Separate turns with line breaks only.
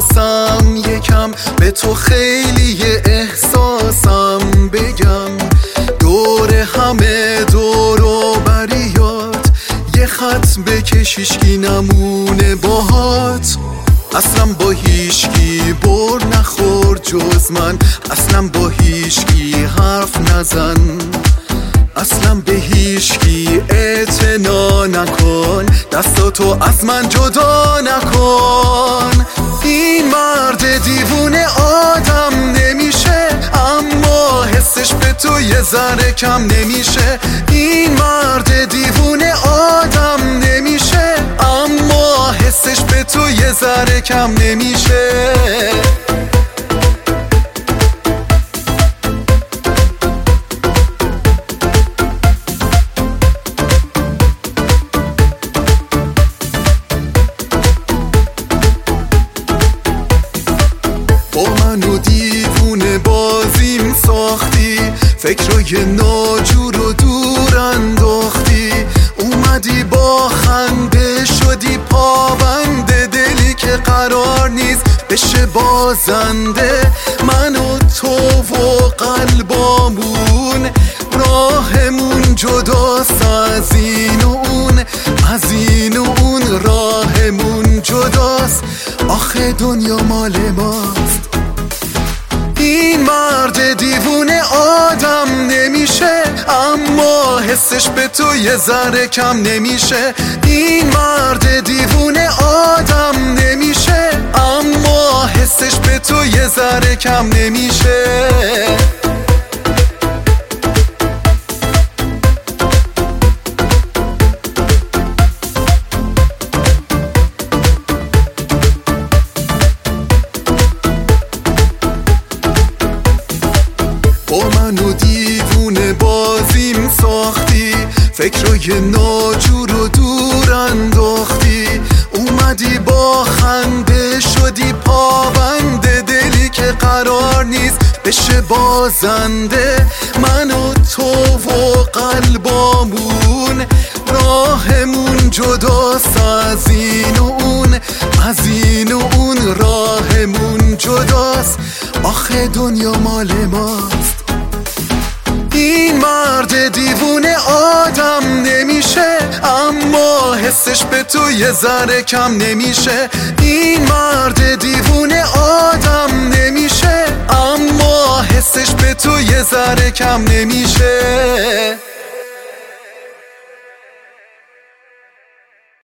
میخواستم یکم به تو خیلی احساسم بگم، دور همه دور و بریات یه خط بکشیش کی نمونه باهات. اصلا با هیچکی بر نخور جز من، اصلا با هیچکی حرف نزن، اصلا به هیچکی اعتنا نکن، دستاتو از من جدا نکن. این مرد دیوونه آدم نمیشه، اما حسش به تو یه ذره کم نمیشه. این مرد دیوونه آدم نمیشه، اما حسش به تو یه ذره کم نمیشه. با منو دیوونه بازیم ساختی، فکرای ناجور و دور انداختی، اومدی با خنده شدی پابنده، دلی که قرار نیست بشه بازنده. من و تو و قلبامون راهمون جداست، از این و اون، از این و اون راهمون جداست، آخه دنیا مال ماست. این مرد دیوونه آدم نمیشه، اما حسش به تو یه ذره کم نمیشه. این مرد دیوونه آدم نمیشه، اما حسش به تو یه ذره کم نمیشه. با منو دیوونه بازیم ساختی، فکرای ناجور و دور انداختی، اومدی با خنده شدی پابنده، دلی که قرار نیست بشه بازنده. من و تو و قلبامون راهمون جداست، از این و اون، از این و اون راهمون جداست، آخه دنیا مال ماست. این مرد دیوونه آدم نمیشه، اما حسش به تو یه ذره کم نمیشه. این مرد دیوونه آدم نمیشه، اما حسش به تو یه ذره کم نمیشه.